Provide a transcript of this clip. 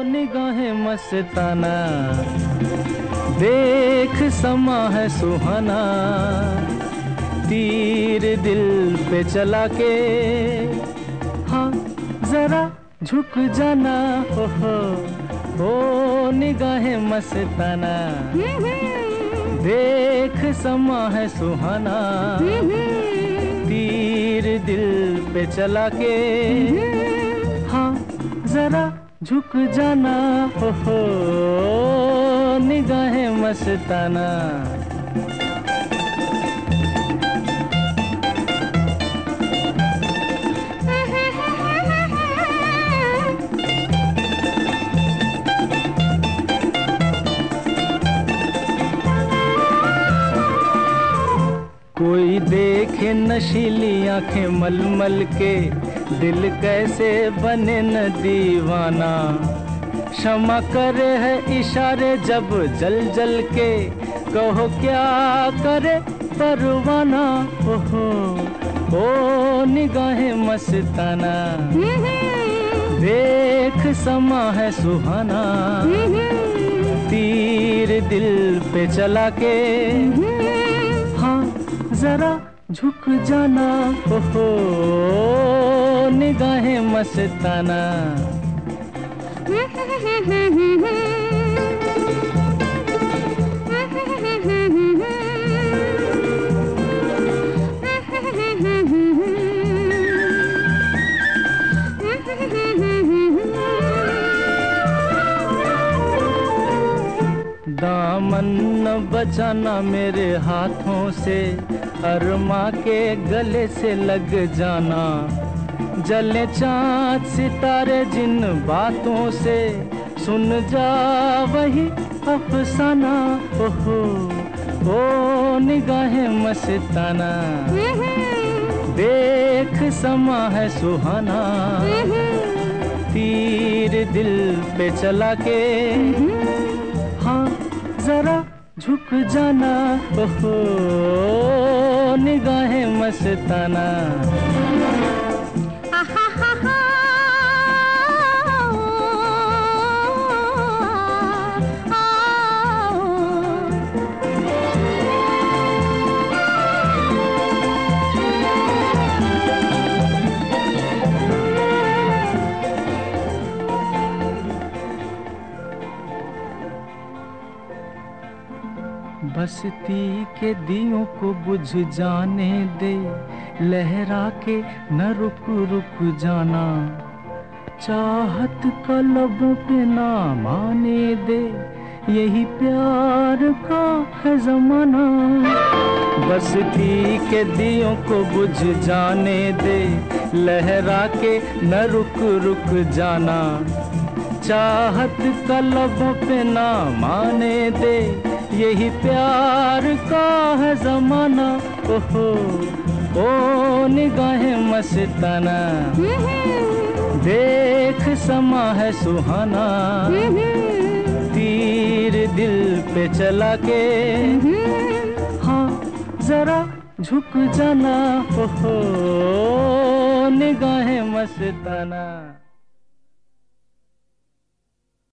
निगाहें मस्ताना, देख समा है सुहाना, तीर दिल पे चला के, हाँ जरा झुक जाना, हो निगाहें मस्ताना, देख समा है सुहाना, तीर दिल पे चला के, हाँ जरा झुक जाना, हो निगाहें मस्ताना। कोई देखे नशीली आंखें मलमल के, दिल कैसे बने न दीवाना, क्षमा करे है इशारे जब जल जल के, कहो क्या करे परवाना, ओहो ओ निगाहें मस्ताना, देख समा है सुहाना, तीर दिल पे चला के, हाँ जरा झुक जाना, हो निगाहें मस्ताना। दामन न बचाना मेरे हाथों से, अरमा के गले से लग जाना, जले चाँद सितारे जिन बातों से, सुन जा वही अफसाना, ओहो ओ निगाहें मस्ताना, देख समा है सुहाना, तीर दिल पे चला के, हाँ जरा झुक जाना, ओहो निगाहें मस्ताना। बस्ती के दियों को बुझ जाने दे, लहरा के न रुक रुक जाना, चाहत का लबों पे ना माने दे, यही प्यार का है ज़माना। बस्ती के दियों को बुझ जाने दे, लहरा के न रुक रुक जाना, चाहत का लबों पे ना माने दे, यही प्यार का है ज़माना, ओहो ओ निगाहें मस्ताना, देख समा है सुहाना, तीर दिल पे चला के, हाँ जरा झुक जाना, ओहो निगाहें मस्ताना।